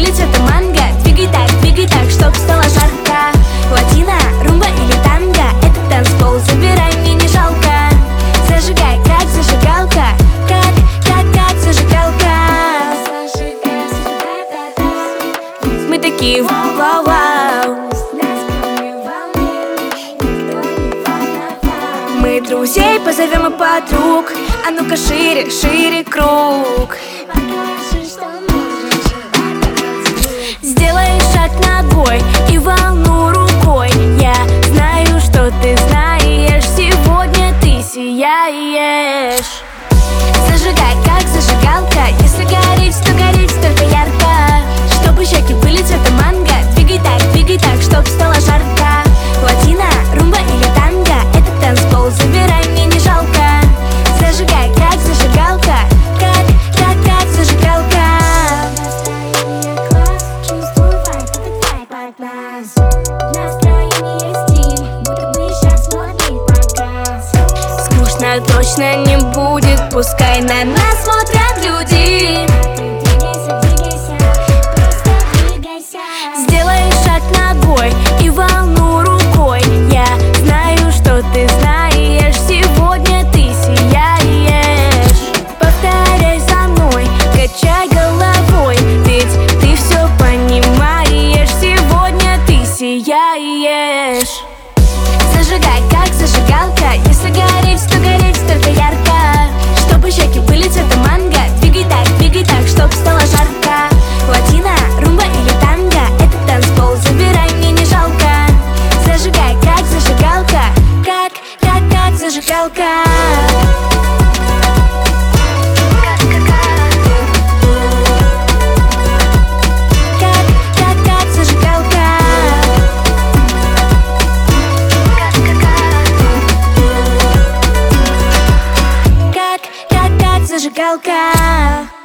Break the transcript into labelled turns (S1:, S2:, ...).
S1: были цвета манго. Двигай так, чтоб стало жарко. Латино, румба или танго, это танцпол, забирай, мне не жалко. Зажигай, как зажигалка, как зажигалка. Мы такие вау-вау. Мы друзей позовем и подруг. А ну-ка шире, шире круг. Сделай шаг ногой и волну рукой. Я знаю, что ты знаешь, сегодня ты сияешь. Зажигай, как зажигалка. Если гореть, то гореть только ярко. Чтобы щеки были цвета манго. Двигай так, чтоб стало жарко. Латино, румба или танго, это танцпол, забирай, мне не жалко. Зажигай, как зажигалка, как зажигалка. Чувствую вайб, этот вайб от нас. Настроение стиль, будто бы сейчас модный показ. Скучно точно не будет, пускай на нас смотрят люди. Сделай шаг ногой и волну рукой. Я знаю, что ты знаешь, сегодня ты сияешь. Повторяй за мной, качай головой, ведь ты все понимаешь, сегодня ты сияешь. Зажигай, как зажигалка. Если гореть, то гореть только ярко. Чтобы щеки были цвета манго. Двигай так, чтоб стало жарко. Латино, румба или танго, это танцпол, забирай, мне не жалко. Зажигай, как зажигалка, как зажигалка. Как зажигалка. Как зажигалка.